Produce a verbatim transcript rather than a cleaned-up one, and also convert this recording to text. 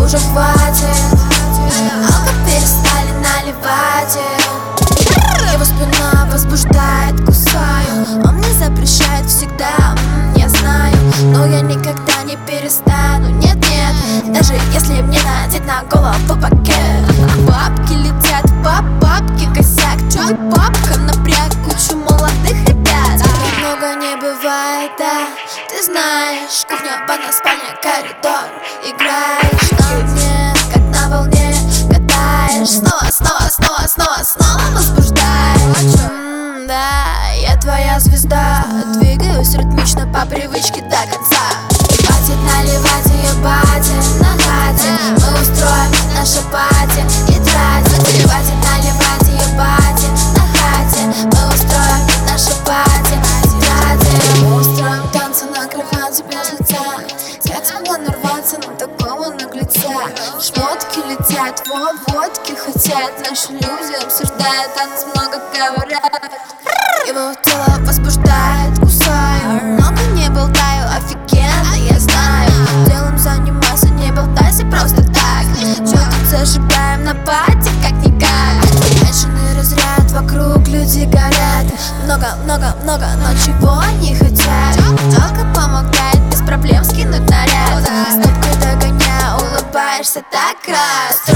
уже хватит. Алко перестали наливать. Его спина возбуждает, кусаю. Он мне запрещает всегда, я знаю. Но я никогда не перестану, нет-нет. Даже если мне надеть на голову пакет. Бабки летят, баб, бабки косяк. Чё бабка напряг кучу молодых ребят. Так много не бывает, да, ты знаешь. Кухня, ванна, спальня, коридор. Играешь на мне, как на волне катаешь. Снова, снова, снова, снова, снова возбуждаешь. М, да, я твоя звезда. Двигаюсь ритмично по привычке до конца. Хватит наливать ее бати на хате. Мы устроим наше пати и тратим. Хватит наливать ее бати на хате. Мы устроим наше пати и тратим. Мы устроим танцы на кровати без лица. Я смогла нарваться на такого наглеца. Шмотки летят, во водки хотят. Наши люди обсуждают, о нас много говорят. Его тело возбуждает, кусаю. Много не болтаю, офигенно, я знаю. Делом заниматься, не болтайся просто так. Чё тут зажигаем на пати, как-никак. Бешеный разряд, вокруг люди горят. Много, много, много, но чего они хотят? Алко помогает без проблем скинуть наряд. Стопкой догоняя, улыбаешься так раз.